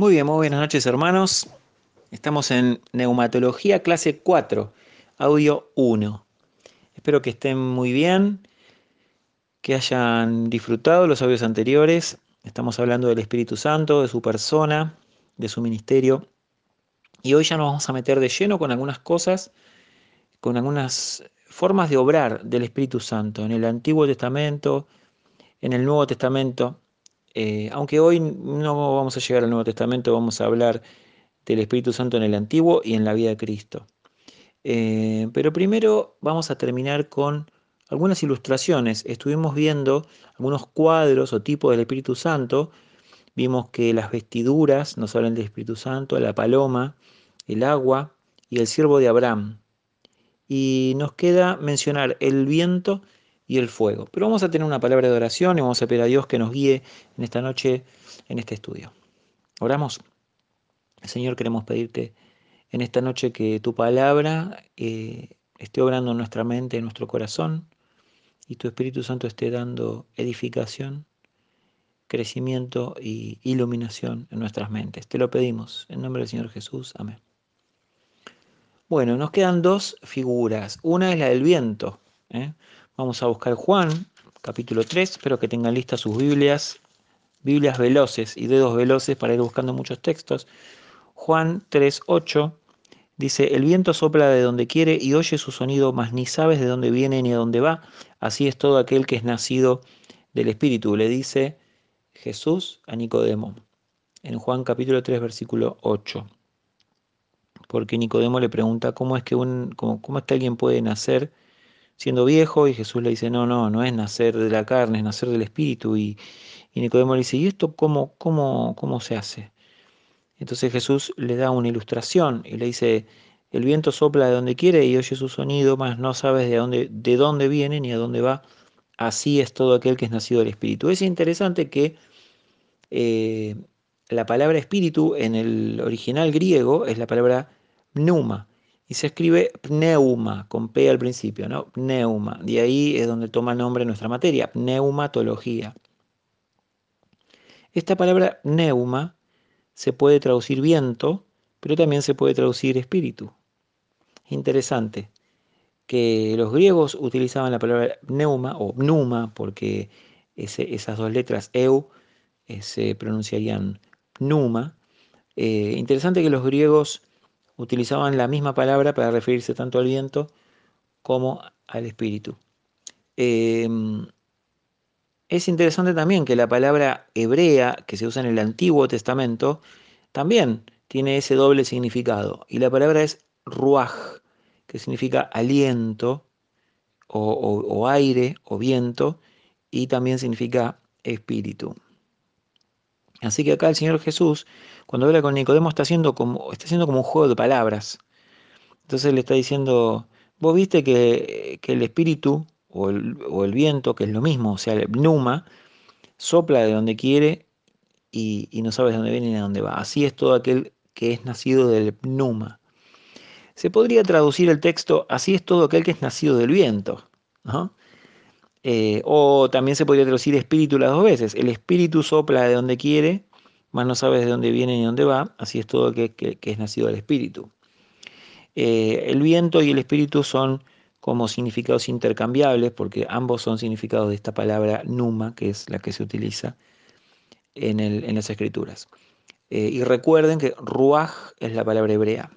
Muy buenas noches hermanos. Estamos en Neumatología clase 4, audio 1. Espero que estén muy bien, que hayan disfrutado los audios anteriores. Estamos hablando del Espíritu Santo, de su persona, de su ministerio. Y hoy ya nos vamos a meter de lleno con algunas cosas, con algunas formas de obrar del Espíritu Santo en el Antiguo Testamento, en el Nuevo Testamento. Aunque hoy no vamos a llegar al Nuevo Testamento, vamos a hablar del Espíritu Santo en el Antiguo y en la vida de Cristo. Pero primero vamos a terminar con algunas ilustraciones. Estuvimos viendo algunos cuadros o tipos del Espíritu Santo. Vimos que las vestiduras nos hablan del Espíritu Santo, la paloma, el agua y el siervo de Abraham. Y nos queda mencionar el viento y el fuego. Pero vamos a tener una palabra de oración y vamos a pedir a Dios que nos guíe en esta noche, en este estudio. Oramos. Señor, queremos pedirte en esta noche que tu palabra esté obrando en nuestra mente, en nuestro corazón, y tu Espíritu Santo esté dando edificación, crecimiento y iluminación en nuestras mentes. Te lo pedimos en nombre del Señor Jesús. Amén. Bueno, nos quedan dos figuras. Una es la del viento. ¿eh? Vamos a buscar Juan, capítulo 3. Espero que tengan listas sus Biblias veloces y dedos veloces para ir buscando muchos textos. Juan 3:8 dice: el viento sopla de donde quiere y oye su sonido, mas ni sabes de dónde viene ni a dónde va. Así es todo aquel que es nacido del Espíritu, le dice Jesús a Nicodemo en Juan capítulo 3 versículo 8. Porque Nicodemo le pregunta cómo es que alguien puede nacer siendo viejo, y Jesús le dice: no es nacer de la carne, es nacer del Espíritu. Y Nicodemo le dice: ¿y esto cómo se hace? Entonces Jesús le da una ilustración y le dice: el viento sopla de donde quiere y oye su sonido, mas no sabes de dónde viene ni a dónde va. Así es todo aquel que es nacido del Espíritu. Es interesante que eh, la palabra espíritu en el original griego es la palabra pneuma y se escribe pneuma con P al principio, ¿no? Pneuma. De ahí es donde toma nombre nuestra materia, pneumatología. Esta palabra pneuma se puede traducir viento, pero también se puede traducir espíritu. Interesante que los griegos utilizaban la palabra pneuma o pneuma porque esas dos letras eu se pronunciarían pneuma. Interesante que los griegos utilizaban la misma palabra para referirse tanto al viento como al espíritu. Es interesante también que la palabra hebrea que se usa en el Antiguo Testamento también tiene ese doble significado. Y la palabra es ruaj, que significa aliento o aire o viento, y también significa espíritu. Así que acá el Señor Jesús, cuando habla con Nicodemo, está haciendo como un juego de palabras. Entonces le está diciendo: vos viste que el espíritu o el viento, que es lo mismo, o sea, el pneuma, sopla de donde quiere y no sabes dónde viene ni a dónde va. Así es todo aquel que es nacido del pneuma. Se podría traducir el texto: así es todo aquel que es nacido del viento, ¿no? O también se podría traducir espíritu las dos veces. El espíritu sopla de donde quiere, mas no sabes de dónde viene ni dónde va. Así es todo aquel que es nacido del espíritu. El viento y el espíritu son como significados intercambiables porque ambos son significados de esta palabra numa, que es la que se utiliza en las escrituras. Y recuerden que ruaj es la palabra hebrea.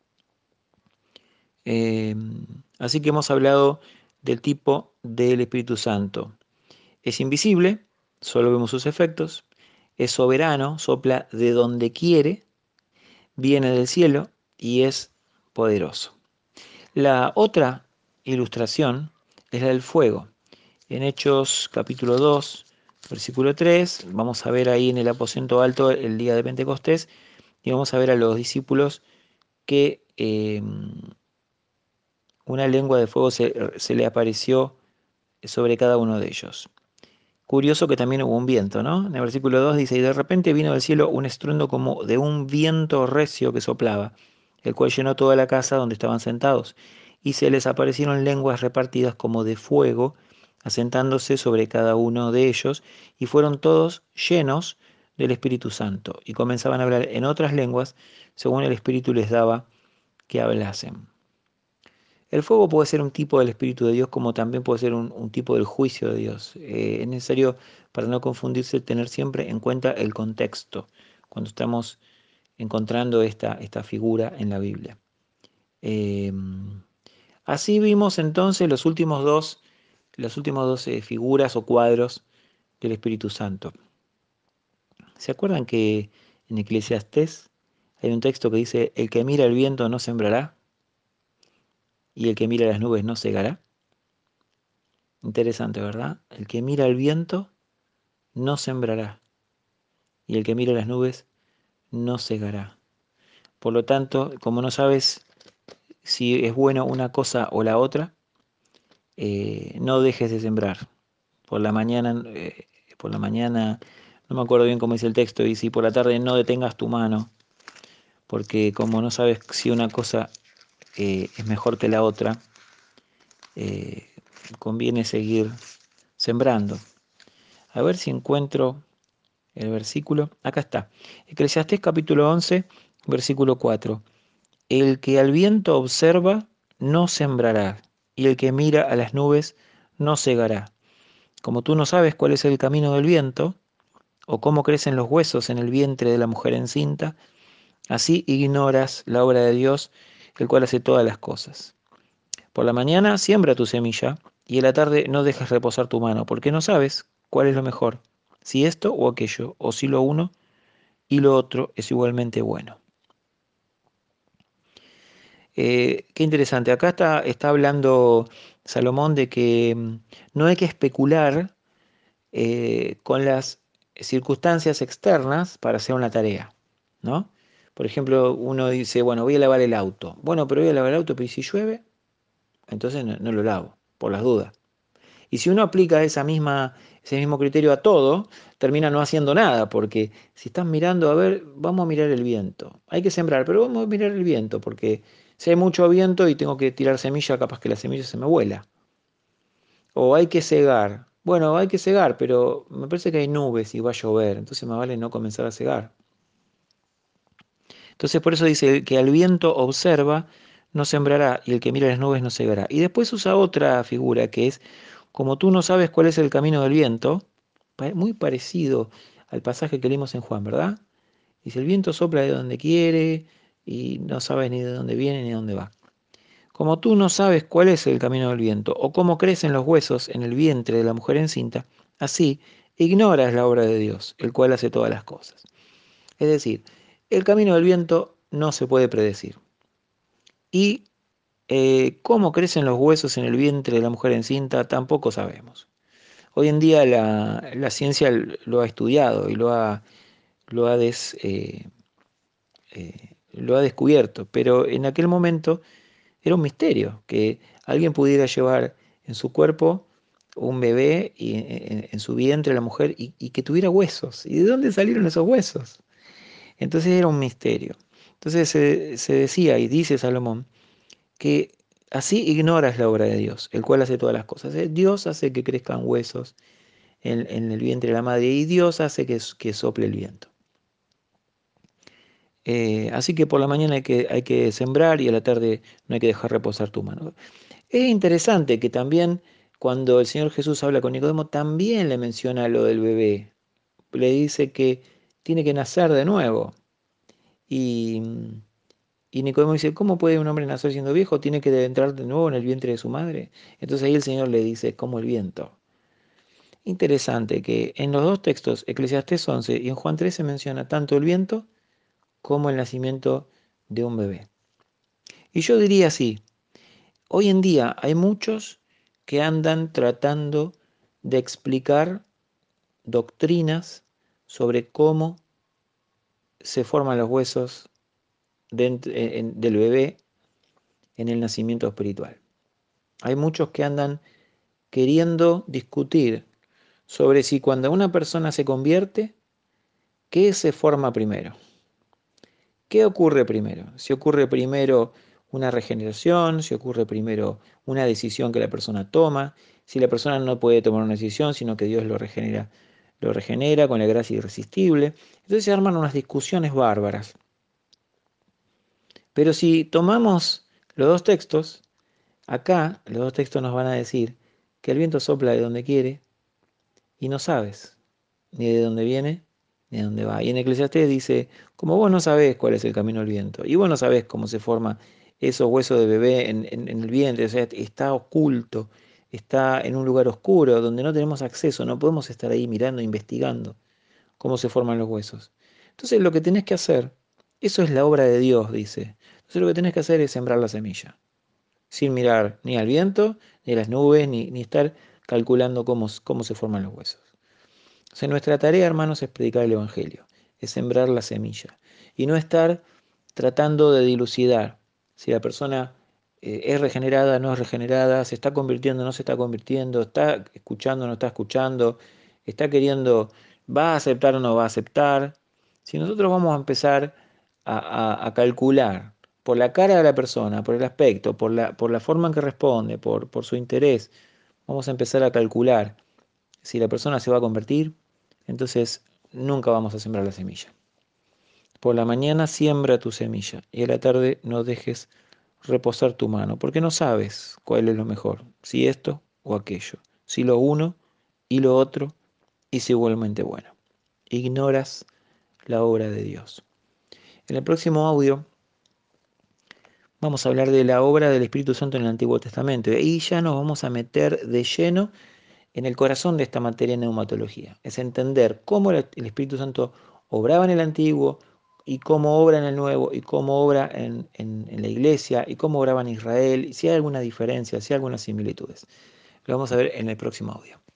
Eh, Así que hemos hablado del tipo del Espíritu Santo. Es invisible, solo vemos sus efectos. Es soberano, sopla de donde quiere, viene del cielo y es poderoso. La otra ilustración es la del fuego. En Hechos capítulo 2, versículo 3, vamos a ver ahí en el aposento alto el día de Pentecostés y vamos a ver a los discípulos que una lengua de fuego se le apareció sobre cada uno de ellos. Curioso que también hubo un viento, ¿no? En el versículo 2 dice: y de repente vino del cielo un estruendo como de un viento recio que soplaba, el cual llenó toda la casa donde estaban sentados, y se les aparecieron lenguas repartidas como de fuego, asentándose sobre cada uno de ellos, y fueron todos llenos del Espíritu Santo y comenzaban a hablar en otras lenguas según el Espíritu les daba que hablasen. El fuego puede ser un tipo del Espíritu de Dios como también puede ser un tipo del juicio de Dios. Es necesario, para no confundirse, tener siempre en cuenta el contexto cuando estamos encontrando esta figura en la Biblia. Eh, Así vimos entonces las últimas dos figuras o cuadros del Espíritu Santo. ¿Se acuerdan que en Eclesiastés hay un texto que dice, el que mira el viento no sembrará y el que mira las nubes no segará? Interesante, ¿verdad? El que mira el viento no sembrará y el que mira las nubes no segará. Por lo tanto, como no sabes si es bueno una cosa o la otra, no dejes de sembrar. Por la mañana, no me acuerdo bien cómo dice el texto, y si por la tarde no detengas tu mano, porque como no sabes si una cosa es mejor que la otra, eh, conviene seguir sembrando. A ver si encuentro el versículo. Acá está. Eclesiastés capítulo 11, versículo 4. El que al viento observa, no sembrará, y el que mira a las nubes, no segará. Como tú no sabes cuál es el camino del viento, o cómo crecen los huesos en el vientre de la mujer encinta, así ignoras la obra de Dios, el cual hace todas las cosas. Por la mañana siembra tu semilla, y en la tarde no dejes reposar tu mano, porque no sabes cuál es lo mejor, si esto o aquello, o si lo uno y lo otro es igualmente bueno. Qué interesante. Acá está hablando Salomón de que no hay que especular con las circunstancias externas para hacer una tarea, ¿no? Por ejemplo, uno dice, bueno, voy a lavar el auto. Bueno, pero voy a lavar el auto, pero ¿y si llueve? Entonces no lo lavo, por las dudas. Y si uno aplica ese mismo criterio a todo, termina no haciendo nada, porque si estás mirando, a ver, vamos a mirar el viento. Hay que sembrar, pero vamos a mirar el viento, porque si hay mucho viento y tengo que tirar semilla, capaz que la semilla se me vuela. O hay que cegar. Bueno, hay que cegar, pero me parece que hay nubes y va a llover, entonces más vale no comenzar a cegar. Entonces por eso dice, que al viento observa, no sembrará, y el que mira las nubes no cegará. Y después usa otra figura que es, como tú no sabes cuál es el camino del viento, muy parecido al pasaje que leímos en Juan, ¿verdad? Dice, el viento sopla de donde quiere y no sabes ni de dónde viene ni de dónde va. Como tú no sabes cuál es el camino del viento o cómo crecen los huesos en el vientre de la mujer encinta, así ignoras la obra de Dios, el cual hace todas las cosas. Es decir, el camino del viento no se puede predecir. Y cómo crecen los huesos en el vientre de la mujer encinta tampoco sabemos. Hoy en día la ciencia lo ha estudiado y lo ha descubierto, pero en aquel momento era un misterio que alguien pudiera llevar en su cuerpo un bebé y en su vientre la mujer y que tuviera huesos. ¿Y de dónde salieron esos huesos? Entonces era un misterio. Entonces se decía y dice Salomón que así ignoras la obra de Dios, el cual hace todas las cosas. Dios hace que crezcan huesos en el vientre de la madre y Dios hace que sople el viento. Así que por la mañana hay que sembrar y a la tarde no hay que dejar reposar tu mano. Es interesante que también cuando el Señor Jesús habla con Nicodemo, también le menciona lo del bebé. Le dice que tiene que nacer de nuevo. Y, y Nicodemo dice, ¿cómo puede un hombre nacer siendo viejo? Tiene que entrar de nuevo en el vientre de su madre. Entonces ahí el Señor le dice, como el viento. Interesante que en los dos textos, Eclesiastés 11 y en Juan 13, menciona tanto el viento como el nacimiento de un bebé. Y yo diría así, hoy en día hay muchos que andan tratando de explicar doctrinas sobre cómo se forman los huesos del bebé en el nacimiento espiritual. Hay muchos que andan queriendo discutir sobre si cuando una persona se convierte, ¿qué se forma primero? ¿Qué ocurre primero? Si ocurre primero una regeneración, si ocurre primero una decisión que la persona toma, si la persona no puede tomar una decisión, sino que Dios lo regenera lo regenera con la gracia irresistible. Entonces se arman unas discusiones bárbaras. Pero si tomamos los dos textos, acá los dos textos nos van a decir que el viento sopla de donde quiere y no sabes ni de dónde viene ni de dónde va. Y en Eclesiastés dice, como vos no sabés cuál es el camino del viento, y vos no sabés cómo se forma esos huesos de bebé en el vientre, o sea, está oculto, está en un lugar oscuro donde no tenemos acceso, no podemos estar ahí mirando, investigando cómo se forman los huesos. Entonces lo que tenés que hacer, eso es la obra de Dios, dice. Entonces lo que tenés que hacer es sembrar la semilla, sin mirar ni al viento, ni a las nubes, ni estar calculando cómo se forman los huesos. O sea, nuestra tarea, hermanos, es predicar el Evangelio, es sembrar la semilla y no estar tratando de dilucidar si la persona es regenerada, no es regenerada, se está convirtiendo, no se está convirtiendo, está escuchando, no está escuchando, está queriendo, va a aceptar o no va a aceptar. Si nosotros vamos a empezar a calcular por la cara de la persona, por el aspecto, por la forma en que responde, por su interés, vamos a empezar a calcular si la persona se va a convertir, entonces nunca vamos a sembrar la semilla. Por la mañana siembra tu semilla y a la tarde no dejes reposar tu mano, porque no sabes cuál es lo mejor, si esto o aquello, si lo uno y lo otro, y si igualmente bueno. Ignoras la obra de Dios. En el próximo audio vamos a hablar de la obra del Espíritu Santo en el Antiguo Testamento y ya nos vamos a meter de lleno en el corazón de esta materia en neumatología. Es entender cómo el Espíritu Santo obraba en el Antiguo y cómo obra en el Nuevo y cómo obra en la Iglesia y cómo obraba en Israel y si hay alguna diferencia, si hay algunas similitudes. Lo vamos a ver en el próximo audio.